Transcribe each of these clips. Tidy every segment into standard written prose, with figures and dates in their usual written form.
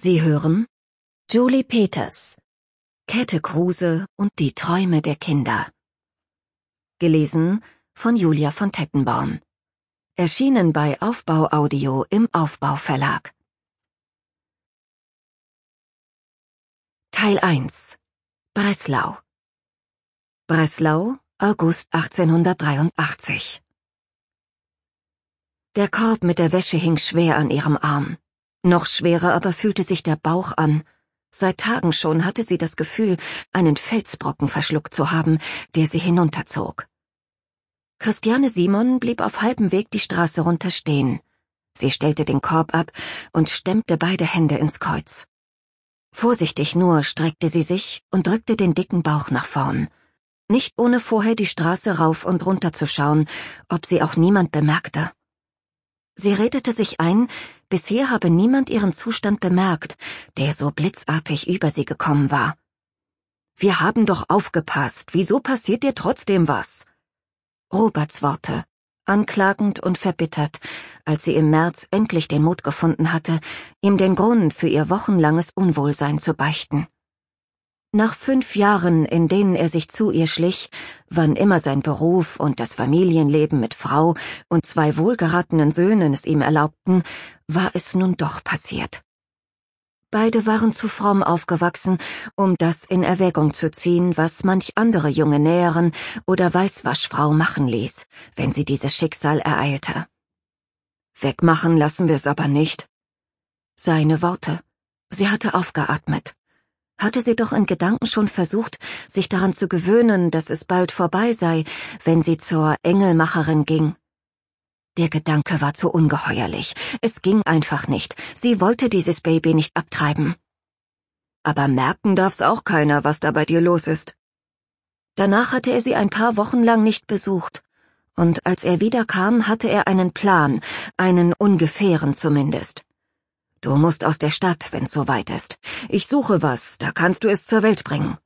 Sie hören Julie Peters, Käthe Kruse und die Träume der Kinder. Gelesen von Julia von Tettenborn. Erschienen bei Aufbau Audio im Aufbau Verlag. Teil 1. Breslau. Breslau, August 1883. Der Korb mit der Wäsche hing schwer an ihrem Arm. Noch schwerer aber fühlte sich der Bauch an. Seit Tagen schon hatte sie das Gefühl, einen Felsbrocken verschluckt zu haben, der sie hinunterzog. Christiane Simon blieb auf halbem Weg die Straße runter stehen. Sie stellte den Korb ab und stemmte beide Hände ins Kreuz. Vorsichtig nur streckte sie sich und drückte den dicken Bauch nach vorn. Nicht ohne vorher die Straße rauf und runter zu schauen, ob sie auch niemand bemerkte. Sie redete sich ein, bisher habe niemand ihren Zustand bemerkt, der so blitzartig über sie gekommen war. »Wir haben doch aufgepasst, wieso passiert dir trotzdem was?« Roberts Worte, anklagend und verbittert, als sie im März endlich den Mut gefunden hatte, ihm den Grund für ihr wochenlanges Unwohlsein zu beichten. Nach 5 Jahren, in denen er sich zu ihr schlich, wann immer sein Beruf und das Familienleben mit Frau und 2 wohlgeratenen Söhnen es ihm erlaubten, war es nun doch passiert. Beide waren zu fromm aufgewachsen, um das in Erwägung zu ziehen, was manch andere junge Näherin oder Weißwaschfrau machen ließ, wenn sie dieses Schicksal ereilte. »Wegmachen lassen wir es aber nicht.« Seine Worte. Sie hatte aufgeatmet. Hatte sie doch in Gedanken schon versucht, sich daran zu gewöhnen, dass es bald vorbei sei, wenn sie zur Engelmacherin ging. Der Gedanke war zu ungeheuerlich. Es ging einfach nicht. Sie wollte dieses Baby nicht abtreiben. Aber merken darf's auch keiner, was da bei dir los ist. Danach hatte er sie ein paar Wochen lang nicht besucht. Und als er wiederkam, hatte er einen Plan, einen ungefähren zumindest. »Du musst aus der Stadt, wenn's soweit ist. Ich suche was, da kannst du es zur Welt bringen.«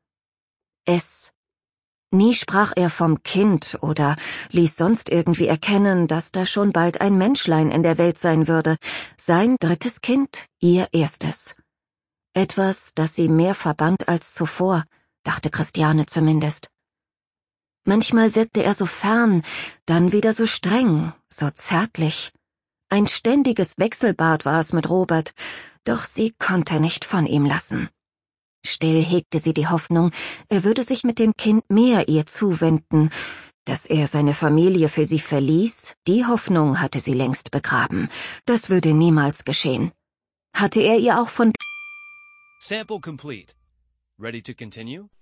Nie sprach er vom Kind oder ließ sonst irgendwie erkennen, dass da schon bald ein Menschlein in der Welt sein würde. Sein 3. Kind, ihr erstes. Etwas, das sie mehr verband als zuvor, dachte Christiane zumindest. Manchmal wirkte er so fern, dann wieder so streng, so zärtlich. Ein ständiges Wechselbad war es mit Robert, doch sie konnte nicht von ihm lassen. Still hegte sie die Hoffnung, er würde sich mit dem Kind mehr ihr zuwenden. Dass er seine Familie für sie verließ, die Hoffnung hatte sie längst begraben. Das würde niemals geschehen. Hatte er ihr auch von Sample complete. Ready to continue?